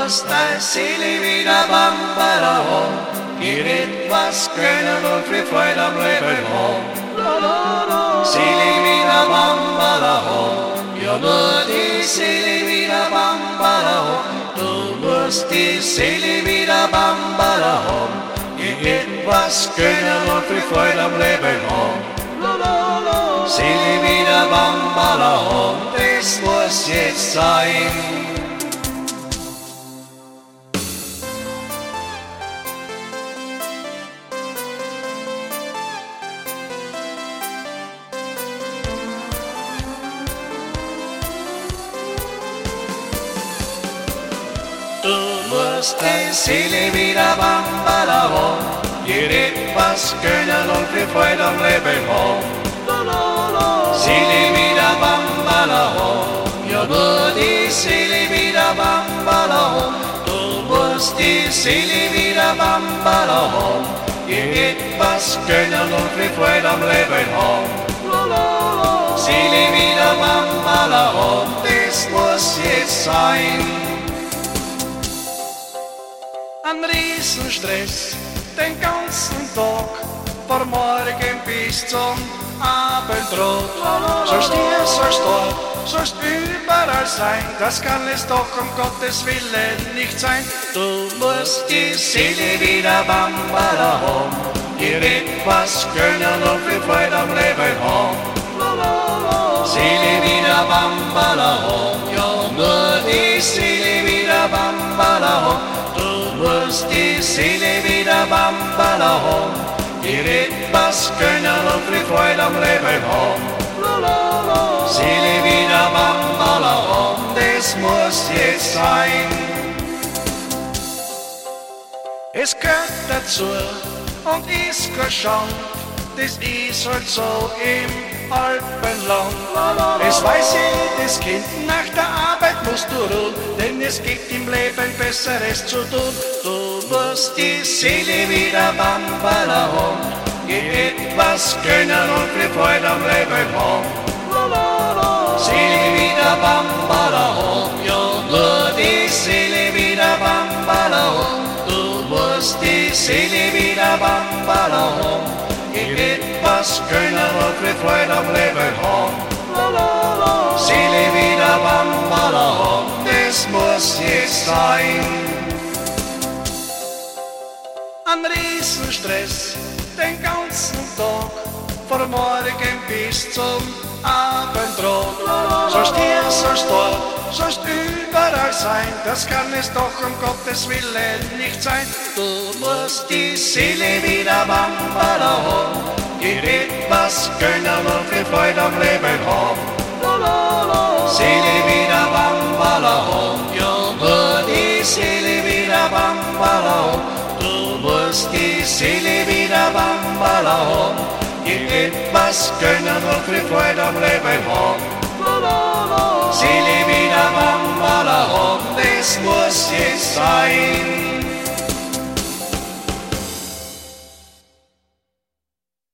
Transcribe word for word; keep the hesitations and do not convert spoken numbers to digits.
musst deine Seele wieder Bambala haben, ihr etwas gönnen und viel Freude am Leben haben. Seele wieder Bambala haben, ja nur die Seele wieder Bambala haben. Du musst die Seele wieder Bambala haben, ihr etwas gönnen und viel Freude am Leben haben. Seele wieder Bambala haben, das muss jetzt sein. Du musst deine Seele wieder Bambala haben, ihr etwas gönnen und viel Freude am Leben haben. Seele wieder Bambala haben, ja nur die Seele wieder Bambala haben. Du musst die Seele wieder Bambala haben, ihr etwas gönnen und viel Freude am Leben haben. Seele wieder Bambala haben, das muss jetzt sein. Ein Riesenstress den ganzen Tag, von morgen bis zum Abendrot. Sollst hier, sollst dort, sollst überall sein, das kann es doch um Gottes Willen nicht sein. Du musst die Seele wieder Bambala haben, ihr etwas gönnen und viel Freude am Leben haben. Seele wieder Bambala haben, ja nur die Seele wieder Bambala haben. Du musst die Seele wieder Bambala haben, ihr etwas gönnen und viel Freude am Leben haben. Seele wieder Bambala haben, das muss jetzt sein. Es gehört dazu und ist kein Schand, das ist halt so im Alpenland. Es weiß jedes Kind, nach der Arbeit musst du ruhen, denn es gibt im Leben Besseres zu tun. Du musst die Seele wieder Bambala haben, ihr etwas gönnen und viel Freude am Leben haben. Seele wieder Bambala haben, ja nur die Seele wieder Bambala haben. Du musst die Seele wieder Bambala haben, ihr etwas gönnen und viel Freude am Leben haben. Seele wieder Bambala haben, das muss jetzt sein. Ein Riesenstress den ganzen Tag, von morgen bis zum Abendrot. Sollst hier, sollst dort, sollst überall sein, das kann es doch um Gottes Willen nicht sein. Du musst die Seele wieder Bambala haben, ihr etwas gönnen und viel Freude am Leben haben. Seele wieder Bambala haben, ja nur die Seele wieder Bambala haben. Du musst die Seele wieder Bambala haben, ihr etwas gönnen und viel Freude am Leben haben. Seele wieder Bambala haben, das muss jetzt sein.